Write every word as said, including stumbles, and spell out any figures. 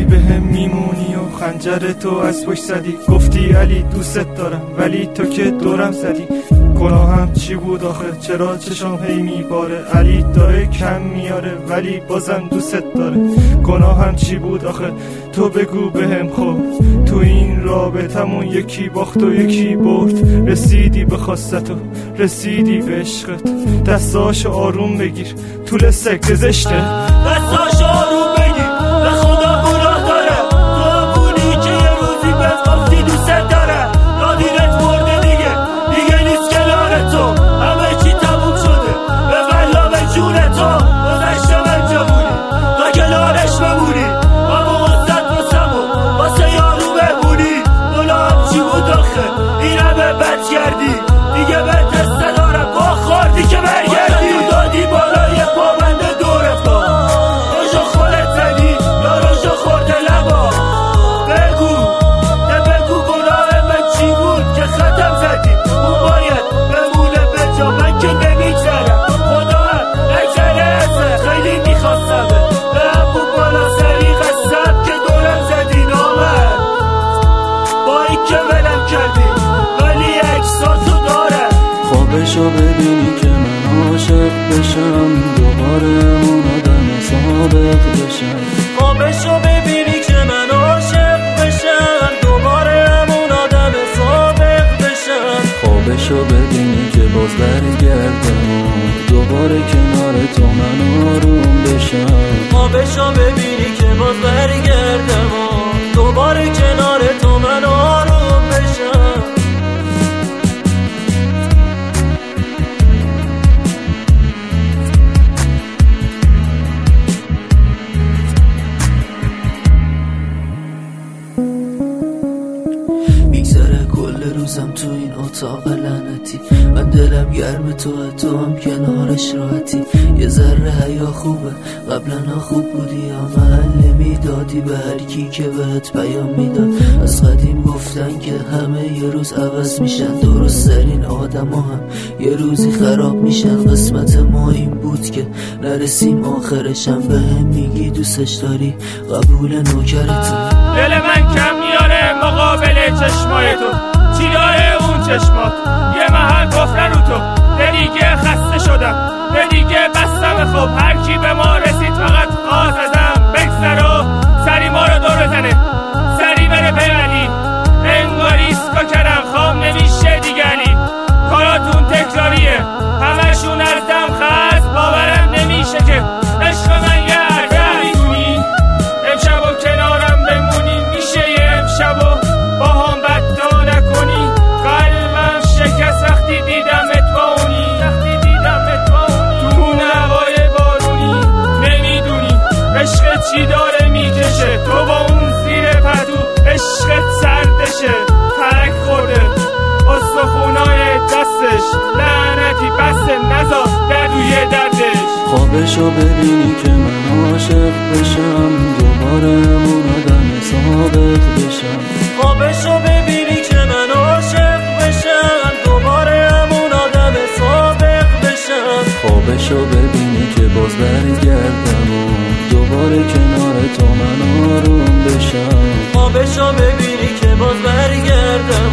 به هم میمونی و خنجر تو از پشت زدی. گفتی علی دوست دارم ولی تو که دورم زدی. گناهم چی بود آخه چرا چشام هی میباره؟ علی داره کم میاره ولی بازم دوست داره. گناهم چی بود آخه تو بگو بهم خب. تو این رابطمون یکی باخت و یکی برد. رسیدی به خواستت و رسیدی به عشقت. دستاشو آروم بگیر طول سکت زشته. دستاشو آروم بگیر به خدا گناه داره. تو بودی که یه روزی به گفتی دوست داره. نادیرت برده دیگه دیگه نیست کنار تو. همه چی تموم شده به والله به جون تو. گذشته من جمونی تا کنارش بمونی. و موزد واسمو واسه یارو بمونی. گناهم چی بود آخه این همه بد کردی. دیگه به دست دارم با خوردی که برگردی. دادی بالای پابنده دورت با روشو خودت زدی یا روشو خورده لبا. بگو ده بگو گناه من چی بود که خطم زدی. اون باید بمونه به جا من که نمیگذرم. خدا هم نگذره ازه خیلی میخواستمه. به همون بالا سری قسم که دورم زدی نامر. با این که ولم کردی ولی اکساتو داره. خوابشو ببینی که من عاشق بشم. دوباره اون آدم سابق بشم. خوابشو ببینی که من عاشق بشم. دوباره همون آدم سابق بشم. خوابشو ببینی که باز برگردم و دوباره کنار تو من آروم بشم. خوابشو ببینی که باز برگردم و دوباره کنار تو من آروم بشم. میگذره کل روزم تو این اتاق لعنتی. من دلم گرم توه تو هم کنارش راحتی. یه ذره حیا خوبه قبلا خوب بودی. یا محل میدادی به هر کی که بهت پیام میداد. از قدیم گفتن که همه یه روز عوض میشن. درست ترین آدم ها هم یه روزی خراب میشن. قسمت ما این بود که نرسیم آخرشم. به هم میگی دوستش داری قبول نوکرتون. دل من کم میاره مقابل چشمای تو. چی داره اون چشمات یه محل گفته رو تو. ده دیگه خسته شدم ده دیگه بستم. خب هر کی به ما رسید فقط خواست ازم بگذر و سری ما رو دور بزنه. سری بره پیولی انگاری اسکا کردم خواب نمیشه دیگه. علی کاراتون تکراریه همشون از دم خست. باورم نمیشه که عشق من یه عرضه میدونی. امشب و کنارم بمونی میشه یه امشب و با هم بدتا نکنی. قلبم شکست وقتی دیدمت با اونی. وقتی دیدمت با اونی تو نوای بارونی. نمیدونی عشق چی داره میکشه. تو با اون زیر پتو عشقت سردشه. ترک خورده استخونای دستش. لعنتی بسته نزا دردوی دردش. خوابشو ببینی که من عاشق بشم. دوباره اون آدم سابق بشم. خوابشو ببینی که من عاشق بشم. دوباره همون آدم سابق بشم. خوابشو ببینی که باز برگردم و دوباره کنار تو من آروم بشم. خوابشو ببینی که باز برگردم